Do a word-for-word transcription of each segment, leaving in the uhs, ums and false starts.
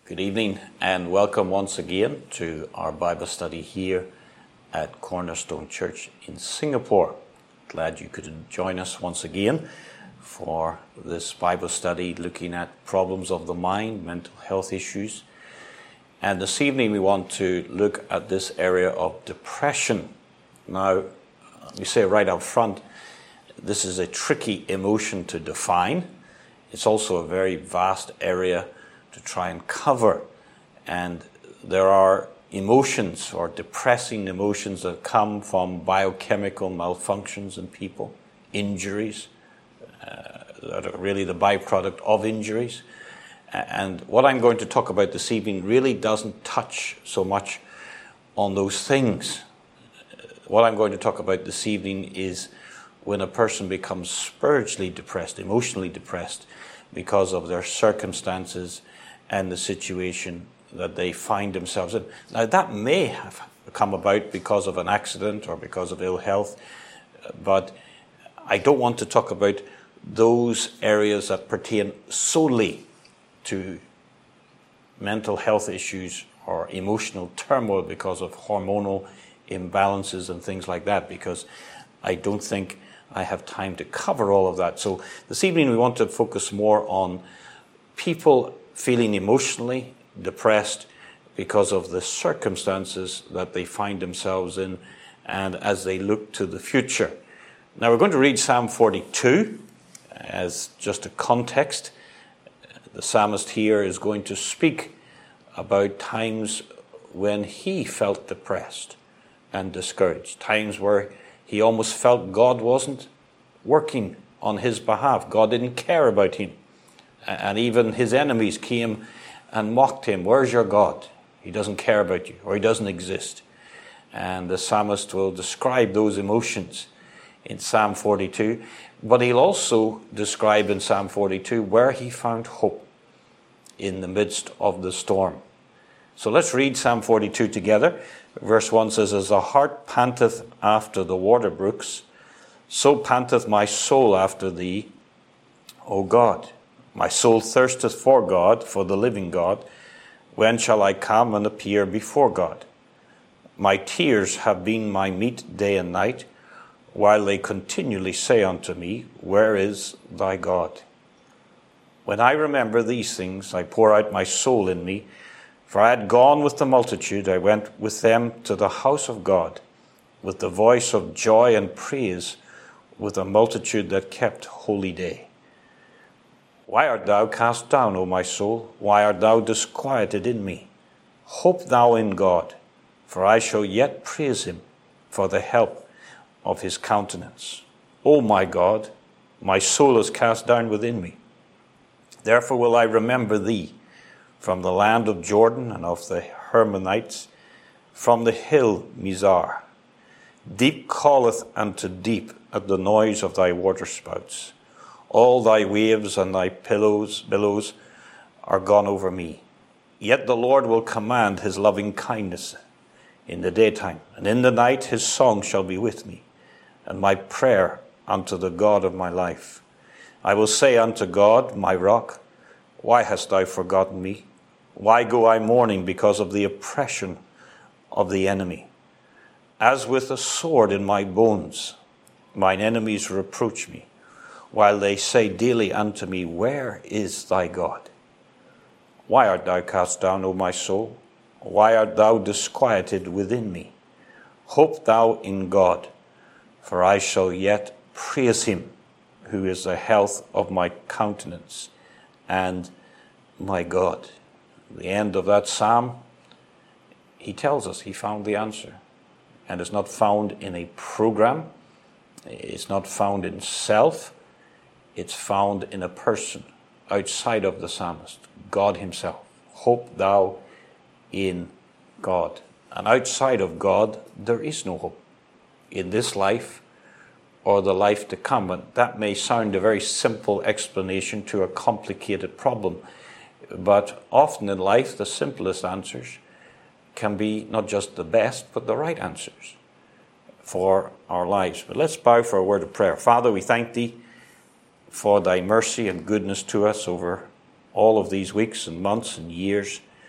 Good evening and welcome once again to our Bible study here at Cornerstone Church in Singapore. Glad you could join us once again for this Bible study looking at problems of the mind, mental health issues. And this evening we want to look at this area of depression. Now, let me say right up front, this is a tricky emotion to define. It's also a very vast area to try and cover, and there are emotions or depressing emotions that come from biochemical malfunctions in people, injuries uh, that are really the byproduct of injuries. And what I'm going to talk about this evening really doesn't touch so much on those things. What I'm going to talk about this evening is when a person becomes spiritually depressed, emotionally depressed, because of their circumstances and the situation that they find themselves in. Now, that may have come about because of an accident or because of ill health, but I don't want to talk about those areas that pertain solely to mental health issues or emotional turmoil because of hormonal imbalances and things like that, because I don't think I have time to cover all of that. So this evening we want to focus more on people feeling emotionally depressed because of the circumstances that they find themselves in and as they look to the future. Now we're going to read Psalm forty-two as just a context. The psalmist here is going to speak about times when he felt depressed and discouraged, times where he almost felt God wasn't working on his behalf. God didn't care about him. And even his enemies came and mocked him. Where's your God? He doesn't care about you, or he doesn't exist. And the psalmist will describe those emotions in Psalm forty-two. But he'll also describe in Psalm forty-two where he found hope in the midst of the storm. So let's read Psalm forty-two together. Verse one says, "As the hart panteth after the water brooks, so panteth my soul after thee, O God. My soul thirsteth for God, for the living God. When shall I come and appear before God? My tears have been my meat day and night, while they continually say unto me, Where is thy God? When I remember these things, I pour out my soul in me. For I had gone with the multitude, I went with them to the house of God, with the voice of joy and praise, with a multitude that kept holy day. Why art thou cast down, O my soul? Why art thou disquieted in me? Hope thou in God, for I shall yet praise him for the help of his countenance. O my God, my soul is cast down within me. Therefore will I remember thee from the land of Jordan and of the Hermonites, from the hill Mizar. Deep calleth unto deep at the noise of thy waterspouts. All thy waves and thy pillows, billows are gone over me. Yet the Lord will command his loving kindness in the daytime, and in the night his song shall be with me, and my prayer unto the God of my life. I will say unto God, my rock, why hast thou forgotten me? Why go I mourning because of the oppression of the enemy? As with a sword in my bones, mine enemies reproach me, while they say daily unto me, Where is thy God? Why art thou cast down, O my soul? Why art thou disquieted within me? Hope thou in God, for I shall yet praise him, who is the health of my countenance and my God. At the end of that psalm, he tells us he found the answer. And it's not found in a program. It's not found in self. It's found in a person outside of the psalmist, God himself. Hope thou in God. And outside of God, there is no hope in this life or the life to come. And that may sound a very simple explanation to a complicated problem. But often in life, the simplest answers can be not just the best, but the right answers for our lives. But let's bow for a word of prayer. Father, we thank thee for thy mercy and goodness to us over all of these weeks and months and years.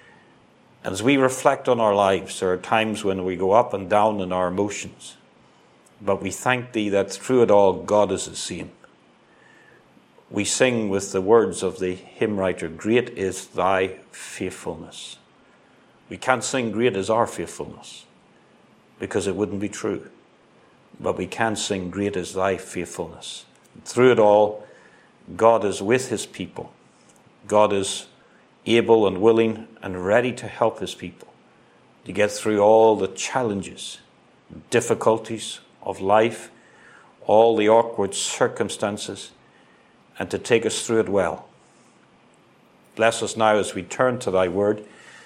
As we reflect on our lives, there are times when we go up and down in our emotions. But we thank thee that through it all, God is the same. We sing with the words of the hymn writer, great is thy faithfulness. We can't sing great is our faithfulness, because it wouldn't be true. But we can sing great is thy faithfulness. Through it all, God is with his people. God is able and willing and ready to help his people to get through all the challenges, difficulties of life, all the awkward circumstances, and to take us through it well. Bless us now as we turn to thy word.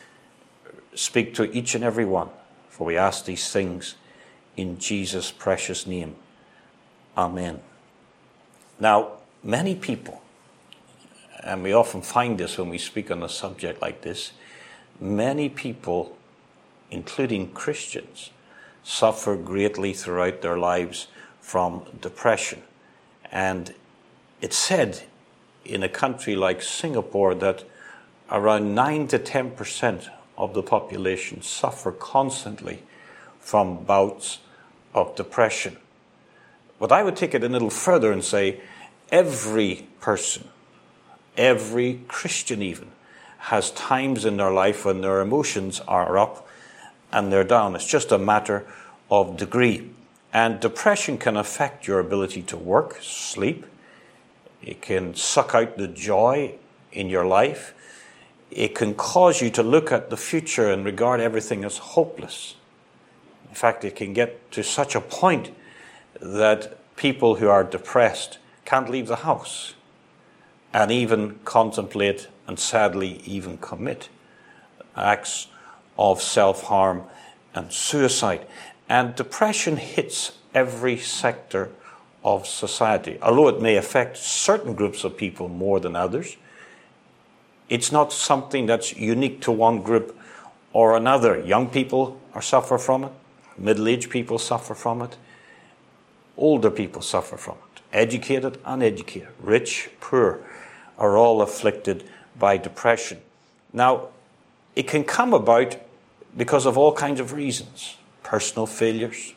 Speak to each and every one, for we ask these things in Jesus' precious name. Amen. Now, many people, and we often find this when we speak on a subject like this, many people, including Christians, suffer greatly throughout their lives from depression. And it's said in a country like Singapore that around nine to ten percent of the population suffer constantly from bouts of depression. But I would take it a little further and say every person, every Christian even, has times in their life when their emotions are up and they're down. It's just a matter of degree. And depression can affect your ability to work, sleep. It can suck out the joy in your life. It can cause you to look at the future and regard everything as hopeless. In fact, it can get to such a point that people who are depressed can't leave the house and even contemplate and sadly even commit acts of self-harm and suicide. And depression hits every sector of society. Although it may affect certain groups of people more than others, it's not something that's unique to one group or another. Young people are suffer from it. Middle-aged people suffer from it. Older people suffer from it. Educated, uneducated, rich, poor, are all afflicted by depression. Now, it can come about because of all kinds of reasons. Personal failures,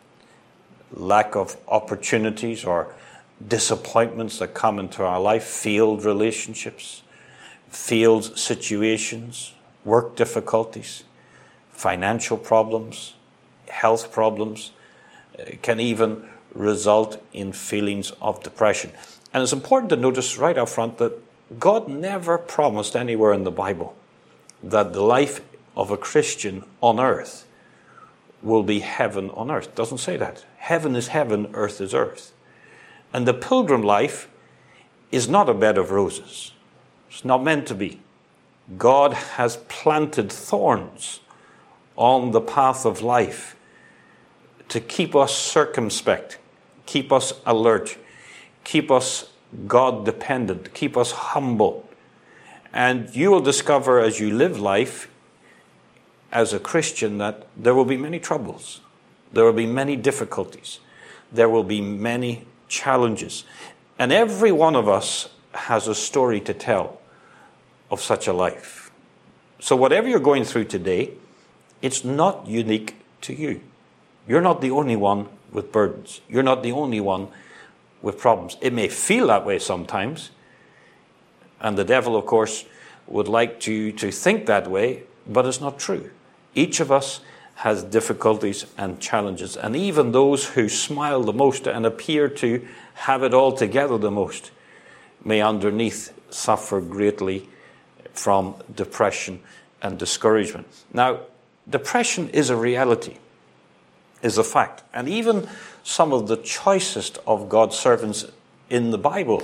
lack of opportunities or disappointments that come into our life, failed relationships, failed situations, work difficulties, financial problems, health problems. It can even result in feelings of depression. And it's important to notice right up front that God never promised anywhere in the Bible that the life of a Christian on earth will be heaven on earth. It doesn't say that. Heaven is heaven, earth is earth. And the pilgrim life is not a bed of roses. It's not meant to be. God has planted thorns on the path of life to keep us circumspect, keep us alert, keep us God-dependent, keep us humble. And you will discover as you live life as a Christian that there will be many troubles. There will be many difficulties. There will be many challenges. And every one of us has a story to tell of such a life. So whatever you're going through today, it's not unique to you. You're not the only one with burdens. You're not the only one with problems. It may feel that way sometimes. And the devil, of course, would like to, to think that way, but it's not true. Each of us has difficulties and challenges. And even those who smile the most and appear to have it all together the most may underneath suffer greatly from depression and discouragement. Now, depression is a reality, is a fact. And even some of the choicest of God's servants in the Bible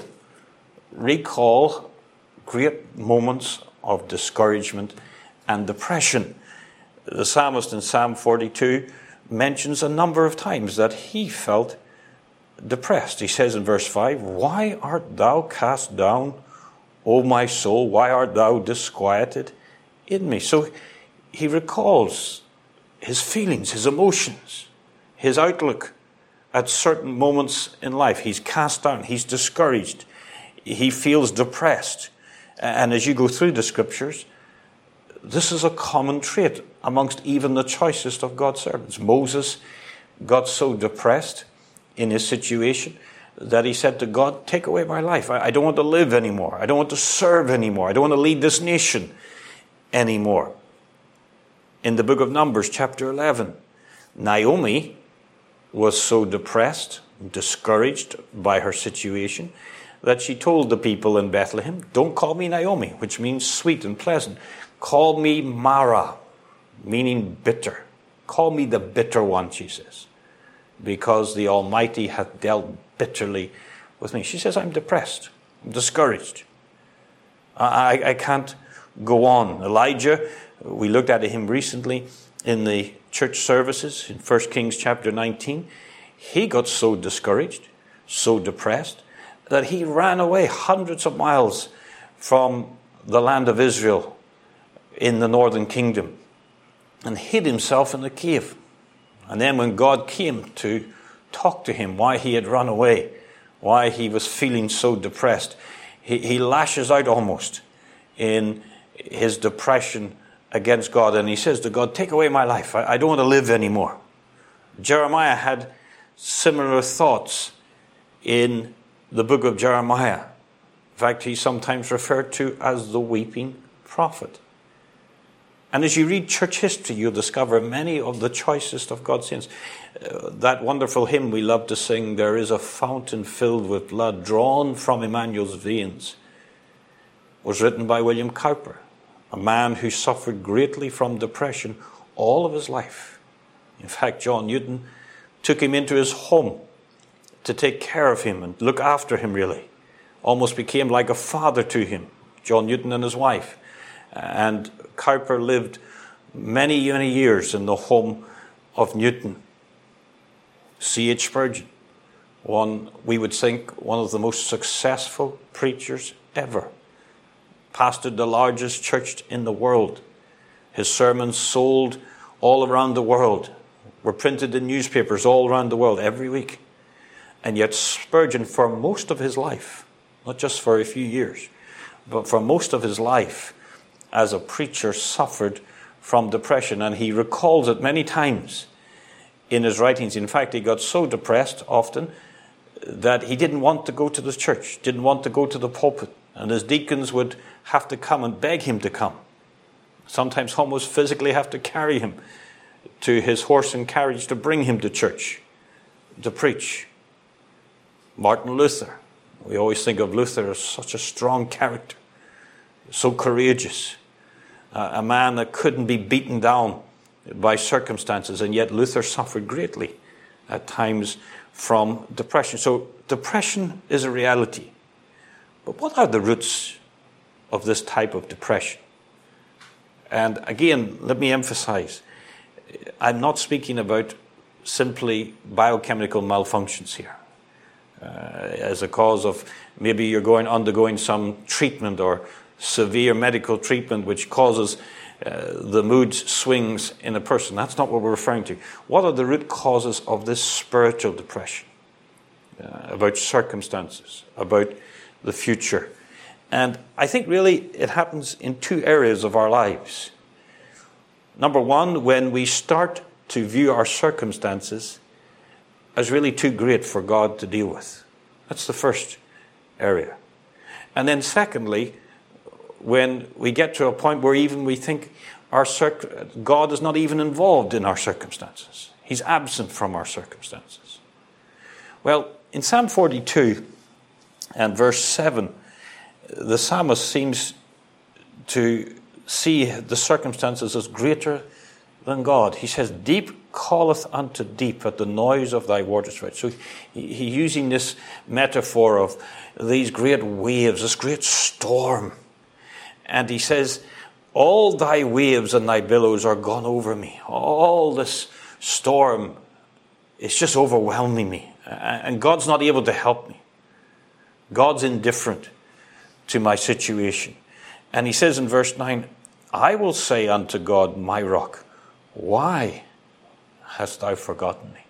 recall great moments of discouragement and depression. The psalmist in Psalm forty-two mentions a number of times that he felt depressed. He says in verse five, "Why art thou cast down, O my soul? Why art thou disquieted in me?" So he recalls his feelings, his emotions, his outlook at certain moments in life. He's cast down, he's discouraged, he feels depressed. And as you go through the scriptures, this is a common trait amongst even the choicest of God's servants. Moses got so depressed in his situation that he said to God, take away my life. I, I don't want to live anymore. I don't want to serve anymore. I don't want to lead this nation anymore. In the book of Numbers, chapter eleven, Naomi was so depressed, discouraged by her situation, that she told the people in Bethlehem, don't call me Naomi, which means sweet and pleasant. Call me Mara, meaning bitter. Call me the bitter one, she says, because the Almighty hath dealt bitterly with me. She says, I'm depressed, I'm discouraged. I, I can't go on. Elijah, we looked at him recently in the church services in First Kings chapter nineteen. He got so discouraged, so depressed, that he ran away hundreds of miles from the land of Israel in the northern kingdom and hid himself in a cave. And then when God came to talk to him why he had run away, why he was feeling so depressed, he, he lashes out almost in his depression against God. And he says to God, take away my life. I, I don't want to live anymore. Jeremiah had similar thoughts in the book of Jeremiah. In fact, he's sometimes referred to as the weeping prophet. And as you read church history, you'll discover many of the choicest of God's saints. Uh, that wonderful hymn we love to sing, there is a fountain filled with blood drawn from Emmanuel's veins, was written by William Cowper, a man who suffered greatly from depression all of his life. In fact, John Newton took him into his home to take care of him and look after him, really. Almost became like a father to him, John Newton and his wife. And Cowper lived many, many years in the home of Newton. C H Spurgeon, one, we would think, one of the most successful preachers ever. Pastored the largest church in the world. His sermons sold all around the world, were printed in newspapers all around the world every week. And yet Spurgeon, for most of his life, not just for a few years, but for most of his life as a preacher, suffered from depression. And he recalls it many times in his writings. In fact, he got so depressed often that he didn't want to go to the church, didn't want to go to the pulpit. And his deacons would have to come and beg him to come. Sometimes almost physically have to carry him to his horse and carriage to bring him to church, to preach. Martin Luther. We always think of Luther as such a strong character, so courageous, uh, a man that couldn't be beaten down by circumstances, and yet Luther suffered greatly at times from depression. So depression is a reality. But what are the roots of this type of depression? And again, let me emphasize, I'm not speaking about simply biochemical malfunctions here. Uh, as a cause of maybe you're going undergoing some treatment or severe medical treatment which causes uh, the mood swings in a person. That's not what we're referring to. What are the root causes of this spiritual depression? Uh, about circumstances, about the future. And I think really it happens in two areas of our lives. Number one, when we start to view our circumstances as really too great for God to deal with. That's the first area. And then secondly, when we get to a point where even we think our circ- God is not even involved in our circumstances. He's absent from our circumstances. Well, in Psalm forty-two and verse seven, the psalmist seems to see the circumstances as greater than God. He says, deep calleth unto deep at the noise of thy waters. Right? So he's he using this metaphor of these great waves, this great storm. And he says, all thy waves and thy billows are gone over me. All this storm is just overwhelming me. And God's not able to help me. God's indifferent to my situation. And he says in verse nine, I will say unto God, my rock, why hast thou forgotten me?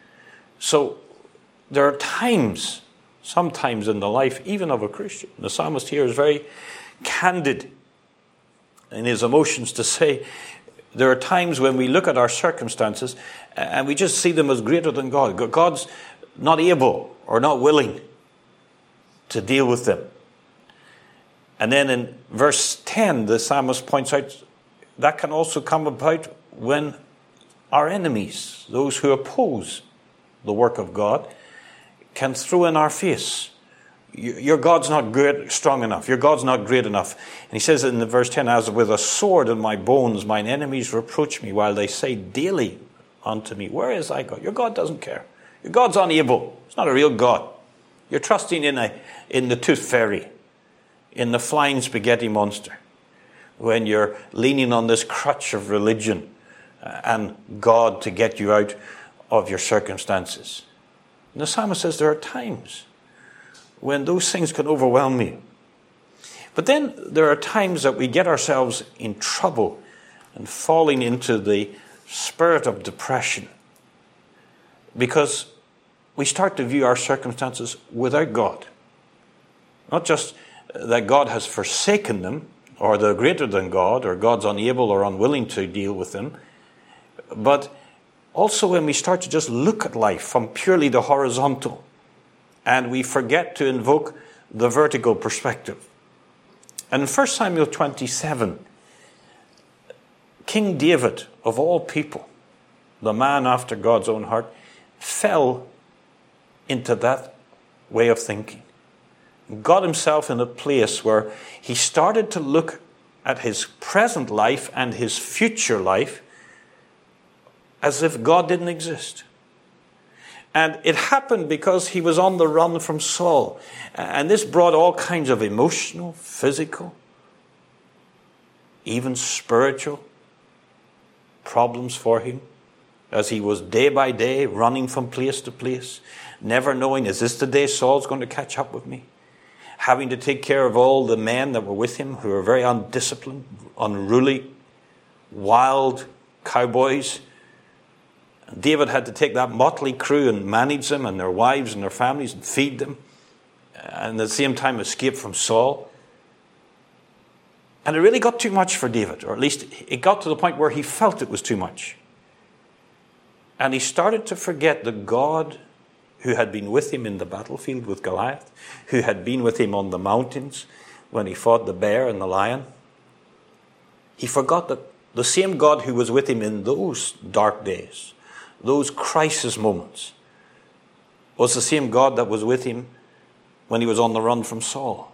So there are times, sometimes in the life, even of a Christian. The psalmist here is very candid in his emotions to say, there are times when we look at our circumstances and we just see them as greater than God. God's not able or not willing to deal with them. And then in verse ten, the psalmist points out that can also come about when our enemies, those who oppose the work of God, can throw in our face, your God's not great, strong enough. Your God's not great enough. And he says in the verse ten, as with a sword in my bones, mine enemies reproach me while they say daily unto me, where is thy God? Your God doesn't care. Your God's unable. It's not a real God. You're trusting in a in the tooth fairy, in the flying spaghetti monster, when you're leaning on this crutch of religion and God to get you out of your circumstances. And the psalmist says there are times when those things can overwhelm you. But then there are times that we get ourselves in trouble and falling into the spirit of depression because we start to view our circumstances without God. Not just that God has forsaken them, or they're greater than God, or God's unable or unwilling to deal with them, but also when we start to just look at life from purely the horizontal, and we forget to invoke the vertical perspective. And in First Samuel twenty-seven, King David, of all people, the man after God's own heart, fell into that way of thinking. Got himself in a place where he started to look at his present life and his future life as if God didn't exist. And it happened because he was on the run from Saul. And this brought all kinds of emotional, physical, even spiritual problems for him, as he was day by day running from place to place, never knowing, is this the day Saul's going to catch up with me? Having to take care of all the men that were with him who were very undisciplined, unruly, wild cowboys. David had to take that motley crew and manage them and their wives and their families and feed them, and at the same time escape from Saul. And it really got too much for David, or at least it got to the point where he felt it was too much. And he started to forget the God who had been with him in the battlefield with Goliath, who had been with him on the mountains when he fought the bear and the lion. He forgot that the same God who was with him in those dark days, those crisis moments, was the same God that was with him when he was on the run from Saul.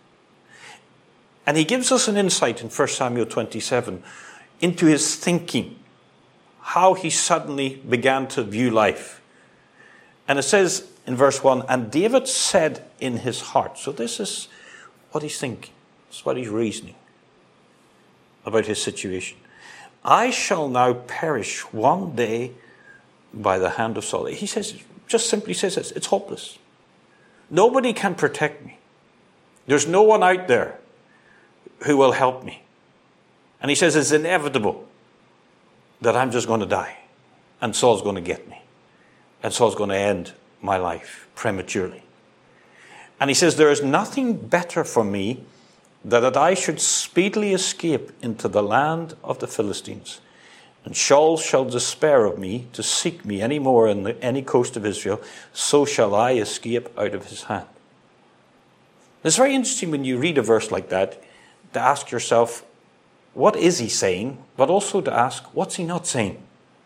And he gives us an insight in First Samuel twenty-seven into his thinking, how he suddenly began to view life. And it says in verse one, and David said in his heart, so this is what he's thinking, this is what he's reasoning about his situation. I shall now perish one day by the hand of Saul. He says, just simply says this, it's hopeless. Nobody can protect me. There's no one out there who will help me. And he says it's inevitable that I'm just going to die. And Saul's going to get me. And Saul's going to end my life prematurely. And he says there is nothing better for me than that I should speedily escape into the land of the Philistines. And Saul shall despair of me to seek me any more in the, any coast of Israel. So shall I escape out of his hand. It's very interesting when you read a verse like that to ask yourself, what is he saying? But also to ask, what's he not saying?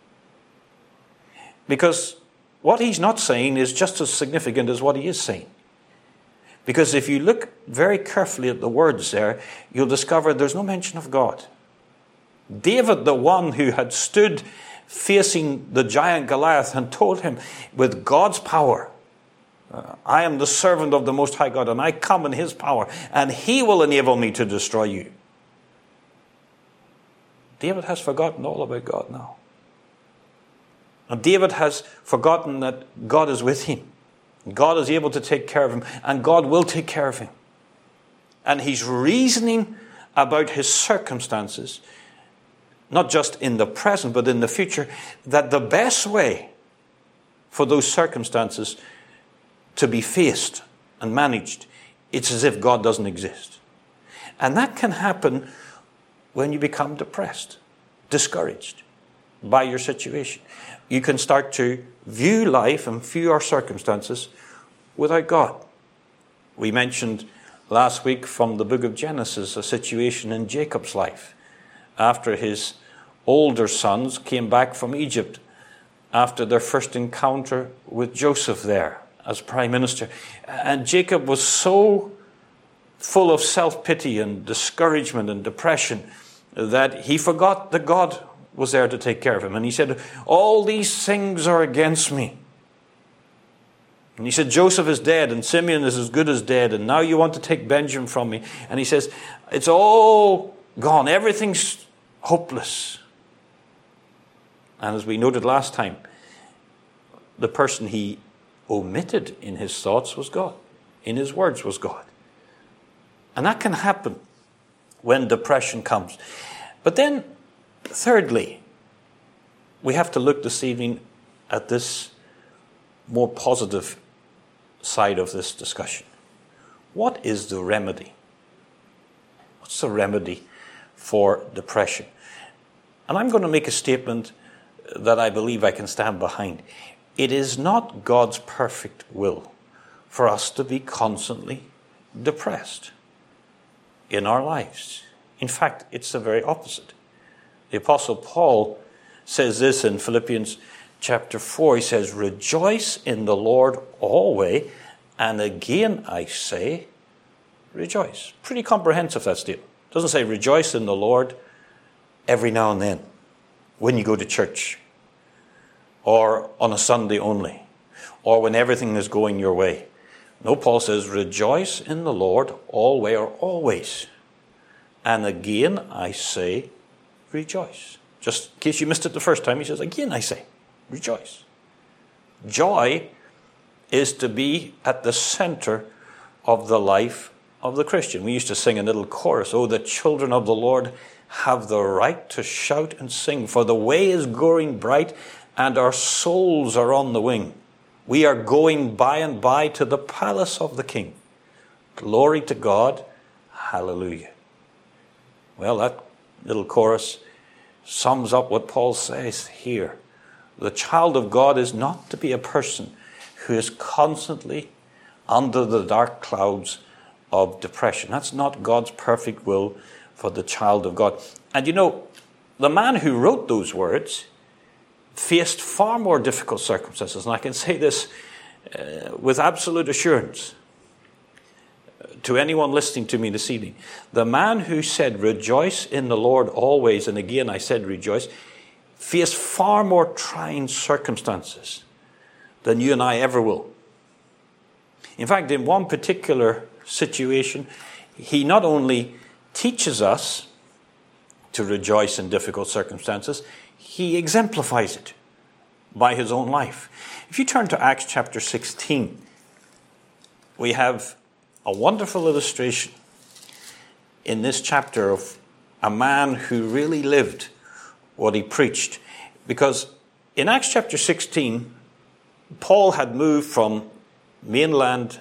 Because what he's not saying is just as significant as what he is saying. Because if you look very carefully at the words there, you'll discover there's no mention of God. David, the one who had stood facing the giant Goliath and told him, with God's power, uh, I am the servant of the Most High God, and I come in his power, and he will enable me to destroy you. David has forgotten all about God now. And David has forgotten that God is with him. God is able to take care of him, and God will take care of him. And he's reasoning about his circumstances, not just in the present, but in the future, that the best way for those circumstances to be faced and managed, it's as if God doesn't exist. And that can happen when you become depressed, discouraged by your situation. You can start to view life and view our circumstances without God. We mentioned last week from the book of Genesis a situation in Jacob's life after his older sons came back from Egypt after their first encounter with Joseph there as prime minister. And Jacob was so full of self-pity and discouragement and depression that he forgot that God was there to take care of him. And he said, all these things are against me. And he said, Joseph is dead and Simeon is as good as dead. And now you want to take Benjamin from me. And he says, it's all gone. Everything's hopeless. And as we noted last time, the person he omitted in his thoughts was God. In his words was God. And that can happen when depression comes. But then, thirdly, we have to look this evening at this more positive side of this discussion. What is the remedy? What's the remedy for depression? And I'm going to make a statement that I believe I can stand behind. It is not God's perfect will for us to be constantly depressed in our lives. In fact, it's the very opposite. The Apostle Paul says this in Philippians chapter four. He says, rejoice in the Lord always, and again I say, rejoice. Pretty comprehensive, that statement. It doesn't say rejoice in the Lord every now and then when you go to church, or on a Sunday only, or when everything is going your way. No, Paul says, rejoice in the Lord always or always. And again I say, rejoice. Just in case you missed it the first time, he says, again I say, rejoice. Joy is to be at the center of the life of the Christian. We used to sing a little chorus, oh, the children of the Lord have the right to shout and sing, for the way is growing bright and our souls are on the wing. We are going by and by to the palace of the King. Glory to God. Hallelujah. Well, that little chorus sums up what Paul says here. The child of God is not to be a person who is constantly under the dark clouds of depression. That's not God's perfect will for the child of God. And you know, the man who wrote those words faced far more difficult circumstances. And I can say this uh, with absolute assurance to anyone listening to me this evening. The man who said, rejoice in the Lord always, and again I said rejoice, faced far more trying circumstances than you and I ever will. In fact, in one particular situation, he not only teaches us to rejoice in difficult circumstances, he exemplifies it by his own life. If you turn to Acts chapter sixteen, we have a wonderful illustration in this chapter of a man who really lived what he preached. Because in Acts chapter sixteen, Paul had moved from mainland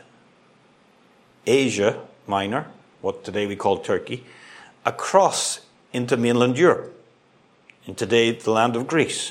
Asia Minor, what today we call Turkey, across into mainland Europe, in today the land of Greece.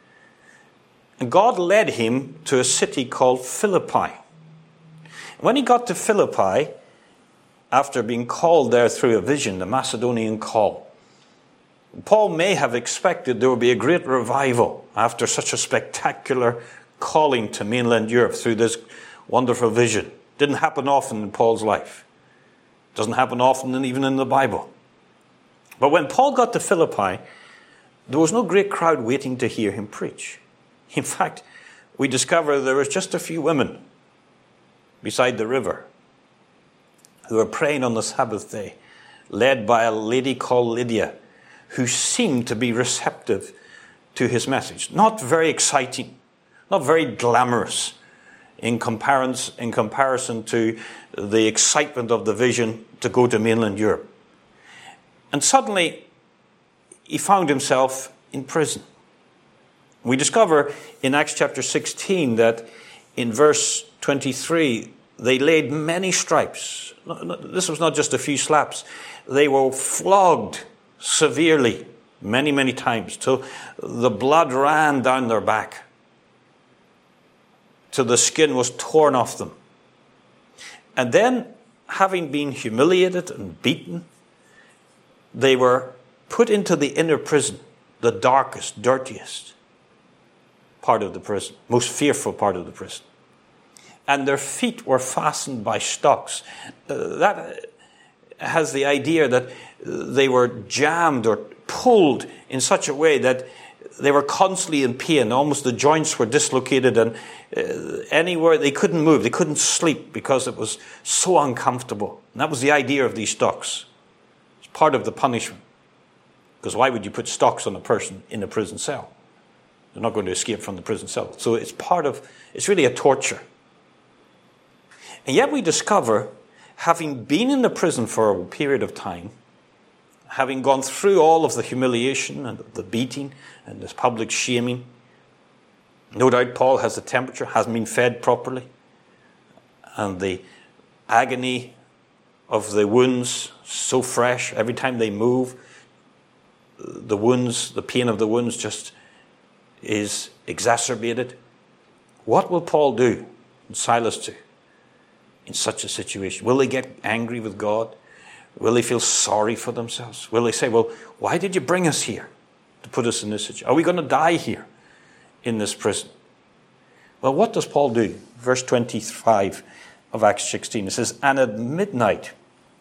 And God led him to a city called Philippi. When he got to Philippi, after being called there through a vision, the Macedonian call, Paul may have expected there would be a great revival after such a spectacular calling to mainland Europe through this wonderful vision. Didn't happen often in Paul's life. Doesn't happen often even in the Bible. But when Paul got to Philippi, there was no great crowd waiting to hear him preach. In fact, we discover there was just a few women beside the river who were praying on the Sabbath day, led by a lady called Lydia, who seemed to be receptive to his message. Not very exciting, not very glamorous in comparison, in comparison to the excitement of the vision to go to mainland Europe. And suddenly, he found himself in prison. We discover in Acts chapter sixteen that in verse twenty-three, they laid many stripes. This was not just a few slaps. They were flogged severely, many, many times, till the blood ran down their back, till the skin was torn off them. And then, having been humiliated and beaten, they were put into the inner prison, the darkest, dirtiest part of the prison, most fearful part of the prison. And their feet were fastened by stocks. Uh, that has the idea that they were jammed or pulled in such a way that they were constantly in pain. Almost the joints were dislocated, and uh, anywhere they couldn't move, they couldn't sleep because it was so uncomfortable. And that was the idea of these stocks. It's part of the punishment. Because why would you put stocks on a person in a prison cell? They're not going to escape from the prison cell. So it's part of, it's really a torture. And yet we discover, having been in the prison for a period of time, having gone through all of the humiliation and the beating and this public shaming, no doubt Paul has a temperature, hasn't been fed properly, and the agony of the wounds so fresh. Every time they move, the wounds, the pain of the wounds just is exacerbated. What will Paul do and Silas do in such a situation? Will they get angry with God? Will they feel sorry for themselves? Will they say, well, why did you bring us here to put us in this situation? Are we going to die here in this prison? Well, what does Paul do? Verse twenty-five of Acts sixteen, it says, and at midnight,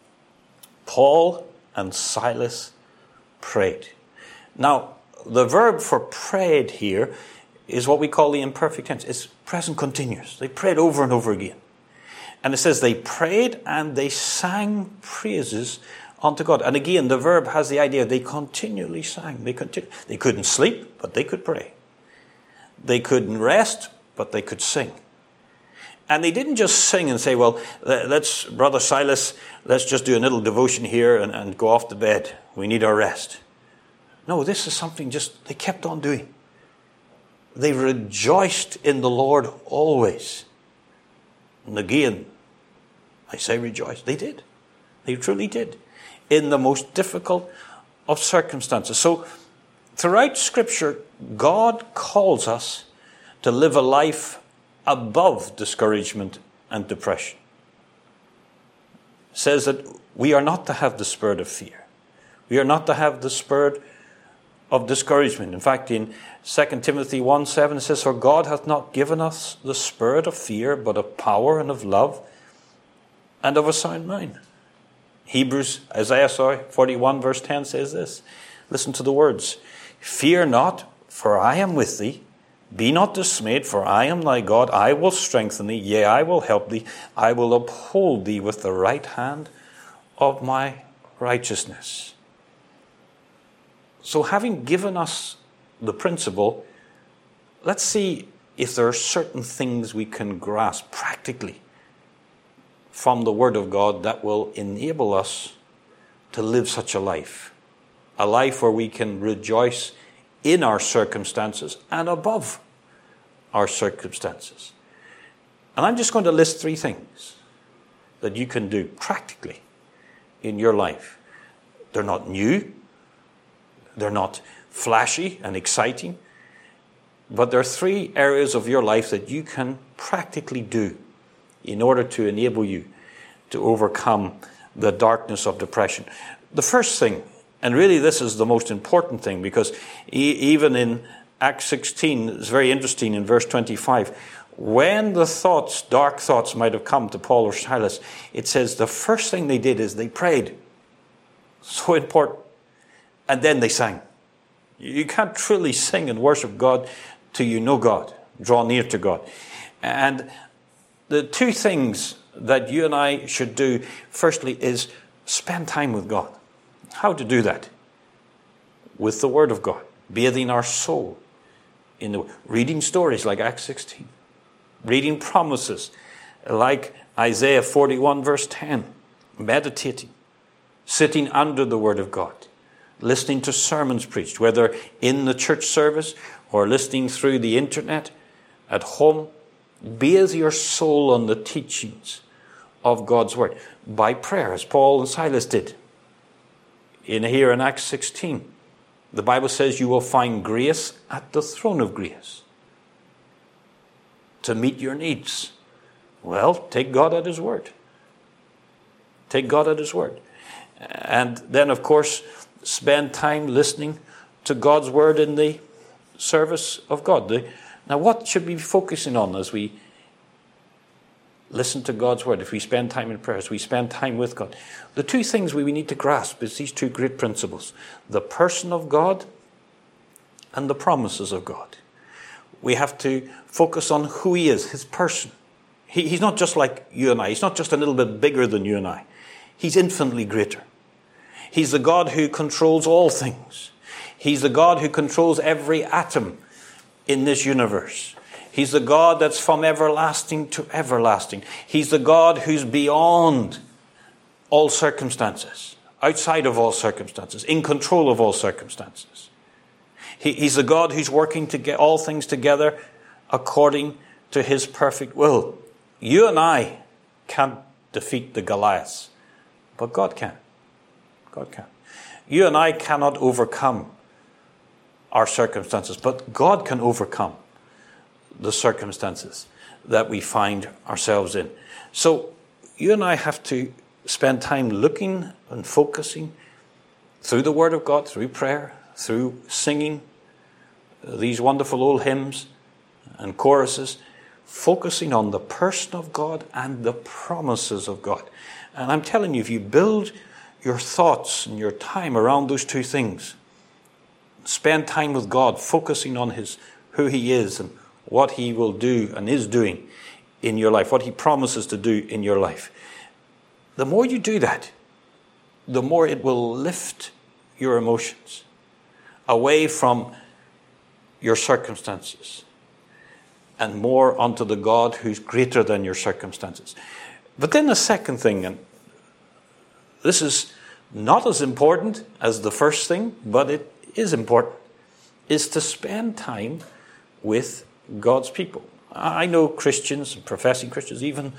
Paul and Silas prayed. Now, the verb for prayed here is what we call the imperfect tense. It's present continuous. They prayed over and over again. And it says they prayed and they sang praises unto God. And again, the verb has the idea they continually sang. They continu- They couldn't sleep, but they could pray. They couldn't rest, but they could sing. And they didn't just sing and say, well, let's, Brother Silas, let's just do a little devotion here and, and go off to bed. We need our rest. No, this is something just they kept on doing. They rejoiced in the Lord always. And again, I say rejoice. They did. They truly did. In the most difficult of circumstances. So, throughout Scripture, God calls us to live a life above discouragement and depression. It says that we are not to have the spirit of fear. We are not to have the spirit of discouragement. In fact, in Second Timothy one seven, it says, for God hath not given us the spirit of fear, but of power and of love and of a sound mind. Hebrews, Isaiah, sorry, forty-one verse ten says this. Listen to the words. Fear not, for I am with thee. Be not dismayed, for I am thy God. I will strengthen thee. Yea, I will help thee. I will uphold thee with the right hand of my righteousness. So having given us the principle, let's see if there are certain things we can grasp practically from the Word of God that will enable us to live such a life. A life where we can rejoice in our circumstances and above our circumstances. And I'm just going to list three things that you can do practically in your life. They're not new. They're not flashy and exciting. But there are three areas of your life that you can practically do in order to enable you to overcome the darkness of depression. The first thing, and really this is the most important thing, because e- even in Acts sixteen, it's very interesting in verse twenty-five, when the thoughts, dark thoughts might have come to Paul or Silas, it says the first thing they did is they prayed. So important. And then they sang. You can't truly sing and worship God till you know God, draw near to God. And the two things that you and I should do, firstly, is spend time with God. How to do that? With the Word of God, bathing our soul in the reading stories like Acts sixteen, reading promises like Isaiah forty-one verse ten, meditating, sitting under the Word of God, listening to sermons preached, whether in the church service or listening through the internet at home. Bathe your soul on the teachings of God's Word by prayer, as Paul and Silas did. In here in Acts sixteen, the Bible says you will find grace at the throne of grace to meet your needs. Well, take God at his word. Take God at his word. And then, of course, spend time listening to God's word in the service of God. Now, what should we be focusing on as we listen to God's word, if we spend time in prayer, as we spend time with God? The two things we need to grasp is these two great principles: the person of God and the promises of God. We have to focus on who he is, his person. He, he's not just like you and I. He's not just a little bit bigger than you and I. He's infinitely greater. He's the God who controls all things. He's the God who controls every atom in this universe. He's the God that's from everlasting to everlasting. He's the God who's beyond all circumstances, outside of all circumstances, in control of all circumstances. He, he's the God who's working to get all things together according to his perfect will. You and I can't defeat the Goliaths, but God can. God can. You and I cannot overcome our circumstances, but God can overcome the circumstances that we find ourselves in. So you and I have to spend time looking and focusing through the Word of God, through prayer, through singing these wonderful old hymns and choruses, focusing on the person of God and the promises of God. And I'm telling you, if you build your thoughts and your time around those two things, spend time with God, focusing on his who he is and what he will do and is doing in your life, what he promises to do in your life. The more you do that, the more it will lift your emotions away from your circumstances and more onto the God who's greater than your circumstances. But then the second thing, and this is not as important as the first thing, but it is important, is to spend time with God's people. I know Christians, professing Christians, even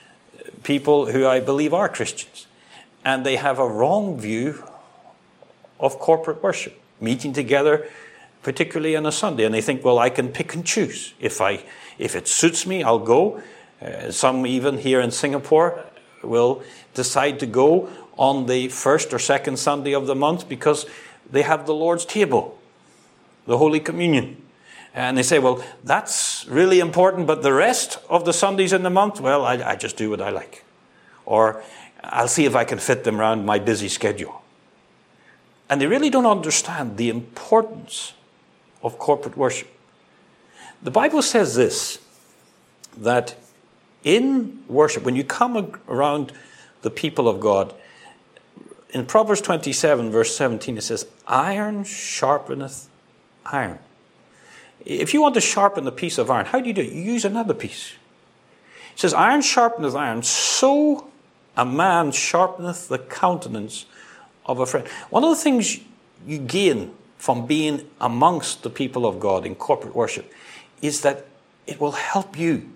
people who I believe are Christians, and they have a wrong view of corporate worship, meeting together, particularly on a Sunday, and they think, well, I can pick and choose. If I, if it suits me, I'll go. Uh, some even here in Singapore will decide to go on the first or second Sunday of the month because they have the Lord's table, the Holy Communion. And they say, well, that's really important, but the rest of the Sundays in the month, well, I, I just do what I like. Or I'll see if I can fit them around my busy schedule. And they really don't understand the importance of corporate worship. The Bible says this, that in worship, when you come around the people of God, in Proverbs twenty-seven, verse seventeen, it says, iron sharpeneth iron. If you want to sharpen a piece of iron, how do you do it? You use another piece. It says, iron sharpeneth iron, so a man sharpeneth the countenance of a friend. One of the things you gain from being amongst the people of God in corporate worship is that it will help you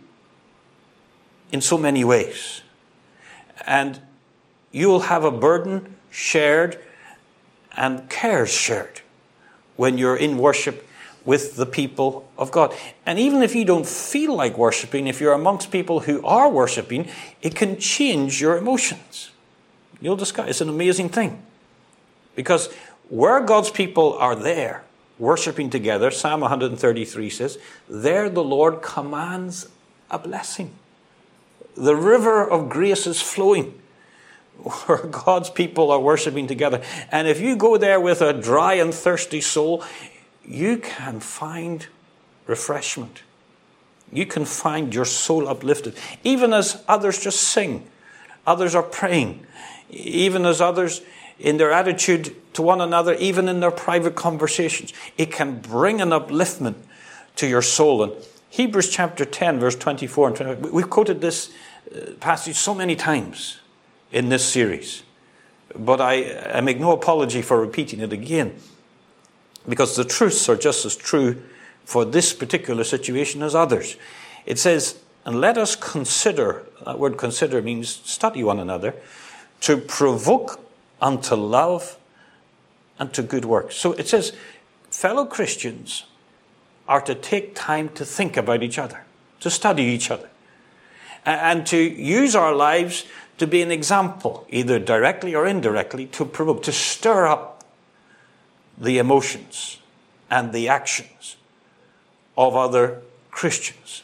in so many ways. And you will have a burden shared and cares shared when you're in worship with the people of God. And even if you don't feel like worshiping, if you're amongst people who are worshiping, it can change your emotions. You'll discover it's an amazing thing. Because where God's people are there, worshiping together, Psalm one thirty-three says, there the Lord commands a blessing. The river of grace is flowing where God's people are worshiping together. And if you go there with a dry and thirsty soul, you can find refreshment. You can find your soul uplifted. Even as others just sing, others are praying, even as others in their attitude to one another, even in their private conversations, it can bring an upliftment to your soul. And Hebrews chapter ten, verse twenty-four and twenty-five, we've quoted this passage so many times in this series, but I, I make no apology for repeating it again, because the truths are just as true for this particular situation as others. It says, and let us consider, that word consider means study one another, to provoke unto love and to good works. So it says, fellow Christians are to take time to think about each other, to study each other, and to use our lives to be an example, either directly or indirectly, to provoke, to stir up the emotions and the actions of other Christians.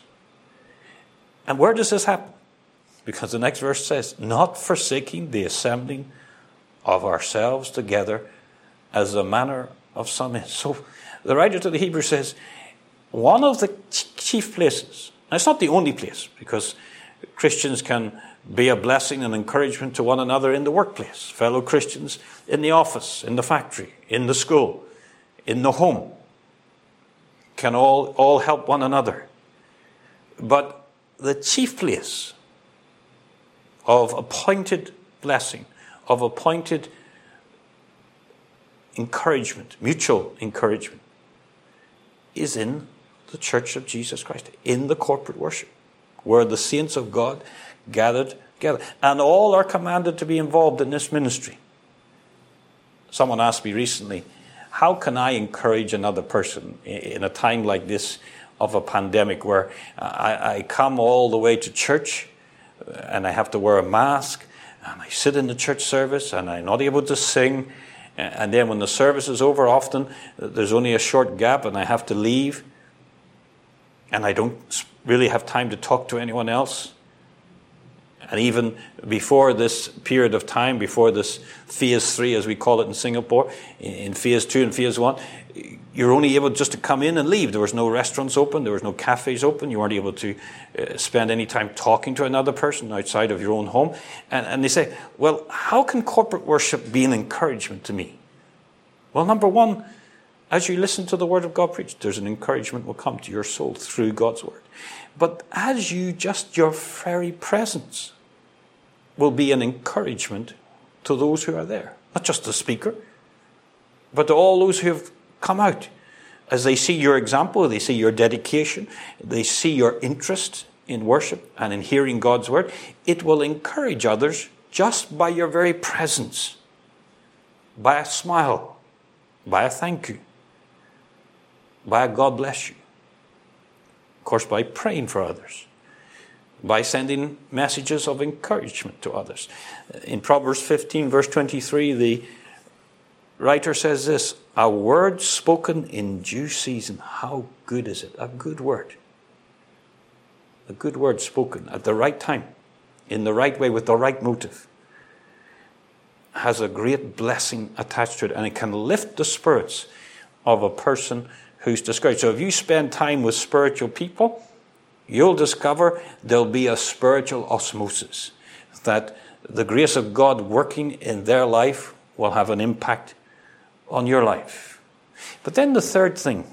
And where does this happen? Because the next verse says, not forsaking the assembling of ourselves together as the manner of some is. So the writer to the Hebrews says, one of the chief places, and it's not the only place, because Christians can be a blessing and encouragement to one another in the workplace, fellow Christians in the office, in the factory, in the school, in the home, can all, all help one another. But the chief place of appointed blessing, of appointed encouragement, mutual encouragement, is in the Church of Jesus Christ, in the corporate worship, where the saints of God gathered together. And all are commanded to be involved in this ministry. Someone asked me recently, how can I encourage another person in a time like this of a pandemic, where I, I come all the way to church and I have to wear a mask, and I sit in the church service and I'm not able to sing, and then when the service is over, often there's only a short gap and I have to leave, and I don't really have time to talk to anyone else. And even before this period of time, before this phase three, as we call it in Singapore, in phase two and phase one, you're only able just to come in and leave. There was no restaurants open. There was no cafes open. You weren't able to uh, spend any time talking to another person outside of your own home. And, and they say, well, how can corporate worship be an encouragement to me? Well, number one, as you listen to the word of God preached, there's an encouragement will come to your soul through God's word. But as you just, your very presence will be an encouragement to those who are there. Not just the speaker, but to all those who have come out. As they see your example, they see your dedication, they see your interest in worship and in hearing God's word, it will encourage others just by your very presence, by a smile, by a thank you, by a God bless you. Of course, by praying for others, by sending messages of encouragement to others. In Proverbs fifteen, verse twenty-three, the writer says this, a word spoken in due season, how good is it? A good word. A good word spoken at the right time, in the right way, with the right motive, has a great blessing attached to it, and it can lift the spirits of a person who's discouraged. So if you spend time with spiritual people, you'll discover there'll be a spiritual osmosis, that the grace of God working in their life will have an impact on your life. But then the third thing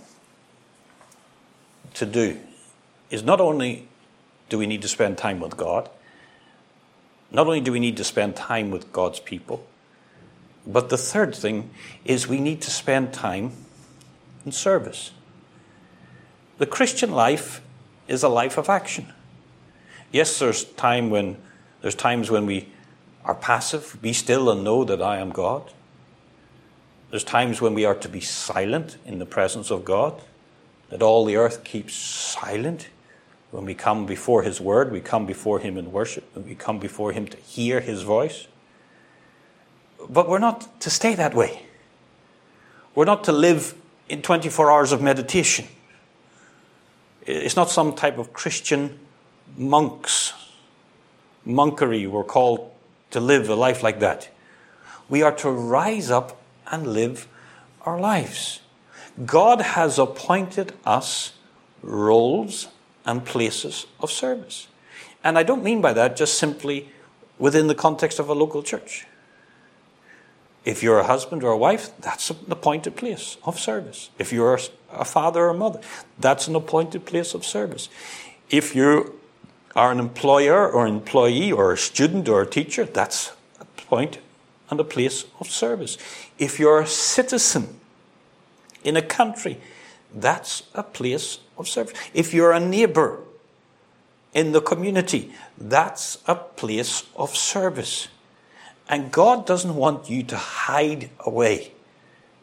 to do is, not only do we need to spend time with God, not only do we need to spend time with God's people, but the third thing is we need to spend time in service. The Christian life is a life of action. Yes, there's time when there's times when we are passive. Be still and know that I am God. There's times when we are to be silent in the presence of God, that all the earth keeps silent. When we come before his word, we come before him in worship, and we come before him to hear his voice. But we're not to stay that way. We're not to live in twenty-four hours of meditation. It's not some type of Christian monks, monkery. We're called to live a life like that. We are to rise up and live our lives. God has appointed us roles and places of service. And I don't mean by that just simply within the context of a local church. If you're a husband or a wife, that's an appointed place of service. If you're a father or a mother, that's an appointed place of service. If you are an employer or employee or a student or a teacher, that's a point and a place of service. If you're a citizen in a country, that's a place of service. If you're a neighbor in the community, that's a place of service. And God doesn't want you to hide away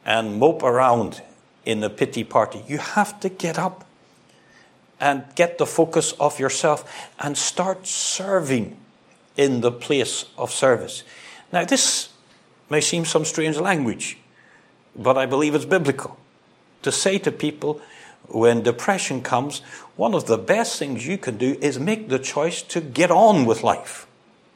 and mope around in the pity party. You have to get up and get the focus off yourself and start serving in the place of service. Now, this may seem some strange language, but I believe it's biblical. To say to people, when depression comes, one of the best things you can do is make the choice to get on with life.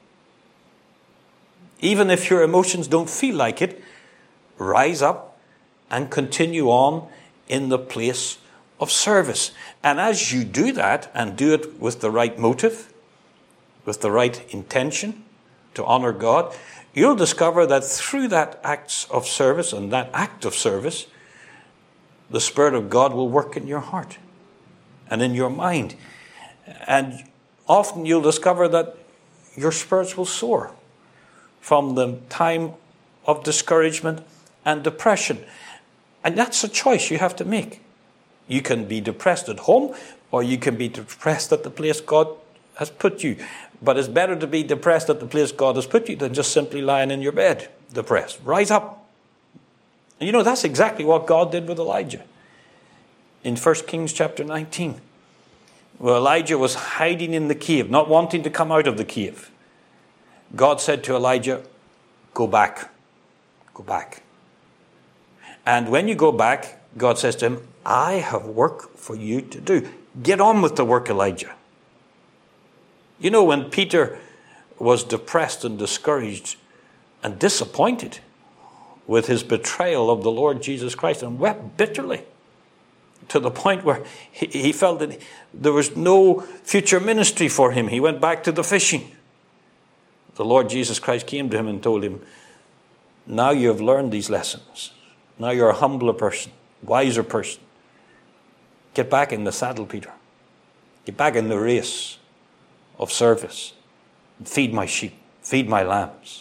Even if your emotions don't feel like it, rise up and continue on in the place of service. And as you do that, and do it with the right motive, with the right intention to honor God, you'll discover that through that acts of service and that act of service, the Spirit of God will work in your heart and in your mind. And often you'll discover that your spirits will soar from the time of discouragement and depression. And that's a choice you have to make. You can be depressed at home, or you can be depressed at the place God has put you. But it's better to be depressed at the place God has put you than just simply lying in your bed depressed. Rise up. And you know, that's exactly what God did with Elijah. In First Kings chapter nineteen, where Elijah was hiding in the cave, not wanting to come out of the cave, God said to Elijah, go back. Go back. And when you go back, God says to him, I have work for you to do. Get on with the work, Elijah. You know, when Peter was depressed and discouraged and disappointed with his betrayal of the Lord Jesus Christ and wept bitterly to the point where he, he felt that there was no future ministry for him, he went back to the fishing. The Lord Jesus Christ came to him and told him, now you have learned these lessons. Now you're a humbler person, wiser person. Get back in the saddle, Peter. Get back in the race of service. Feed my sheep. Feed my lambs.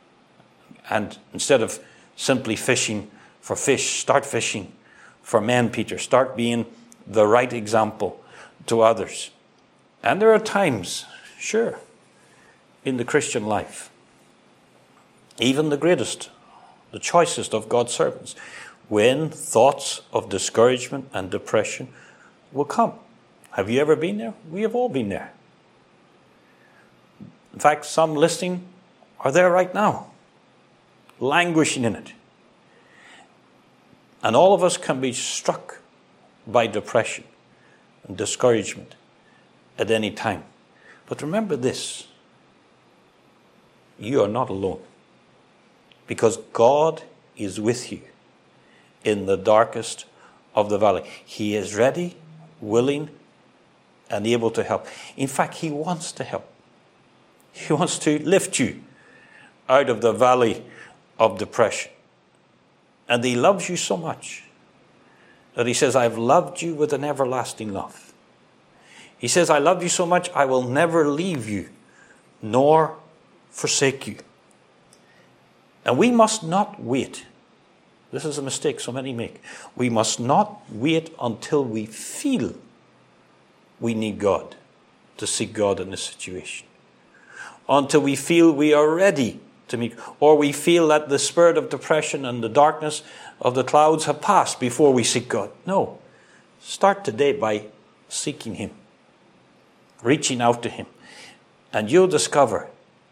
And instead of simply fishing for fish, start fishing for men, Peter. Start being the right example to others. And there are times, sure, in the Christian life, even the greatest, the choicest of God's servants, when thoughts of discouragement and depression will come. Have you ever been there? We have all been there. In fact, some listening are there right now, languishing in it. And all of us can be struck by depression and discouragement at any time. But remember this, you are not alone, because God is with you in the darkest of the valley. He is ready, willing, and able to help. In fact, he wants to help. He wants to lift you out of the valley of depression. And he loves you so much that he says, I've loved you with an everlasting love. He says, I love you so much, I will never leave you, nor forsake you. And we must not wait. This is a mistake so many make. We must not wait until we feel we need God to seek God in this situation. Until we feel we are ready to meet, or we feel that the spirit of depression and the darkness of the clouds have passed before we seek God. No. Start today by seeking him, reaching out to him, and you'll discover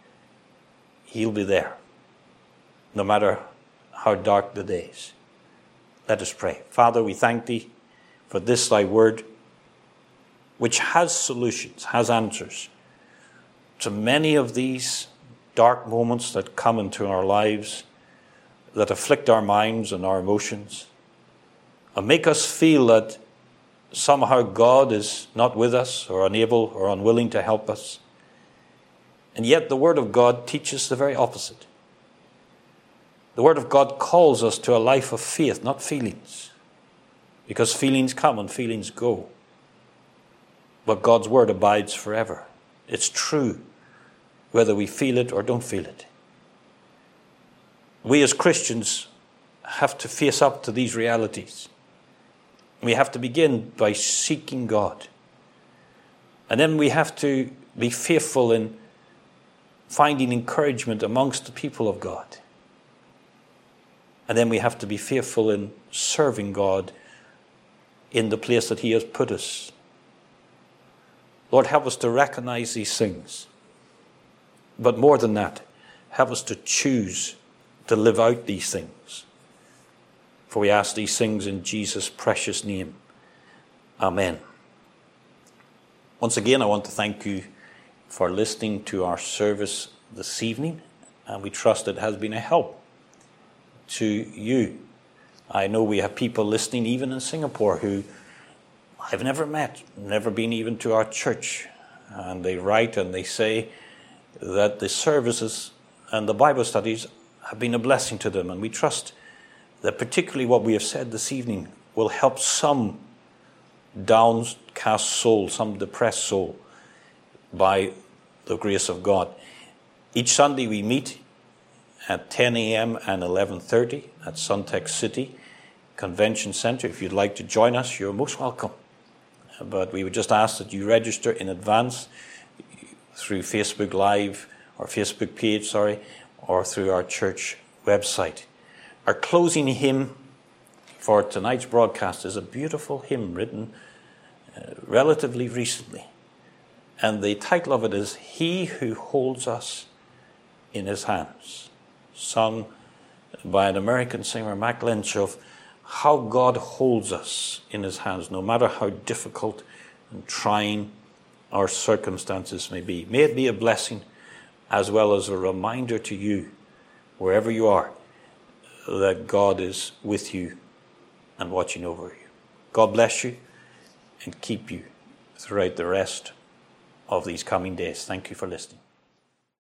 he'll be there, no matter how dark the days. Let us pray. Father, we thank thee for this thy word, which has solutions, has answers to many of these dark moments that come into our lives, that afflict our minds and our emotions, and make us feel that somehow God is not with us, or unable or unwilling to help us. And yet the Word of God teaches the very opposite. The Word of God calls us to a life of faith, not feelings, because feelings come and feelings go. But God's Word abides forever. It's true, whether we feel it or don't feel it. We as Christians have to face up to these realities. We have to begin by seeking God. And then we have to be faithful in finding encouragement amongst the people of God. And then we have to be faithful in serving God in the place that he has put us. Lord, help us to recognize these things. But more than that, help us to choose to live out these things. For we ask these things in Jesus' precious name. Amen. Once again, I want to thank you for listening to our service this evening, and we trust it has been a help to you. I know we have people listening even in Singapore who I've never met, never been even to our church, and they write and they say that the services and the Bible studies have been a blessing to them, and we trust that particularly what we have said this evening will help some downcast soul, some depressed soul, by the grace of God. Each Sunday we meet at ten a.m. and eleven thirty at Suntec City Convention Centre. If you'd like to join us, you're most welcome. But we would just ask that you register in advance through Facebook Live, or Facebook page, sorry, or through our church website. Our closing hymn for tonight's broadcast is a beautiful hymn written uh, relatively recently. And the title of it is He Who Holds Us in His Hands, sung by an American singer, Mac Lynch, of how God holds us in his hands, no matter how difficult and trying our circumstances may be. May it be a blessing as well as a reminder to you, wherever you are, that God is with you and watching over you. God bless you and keep you throughout the rest of these coming days. Thank you for listening.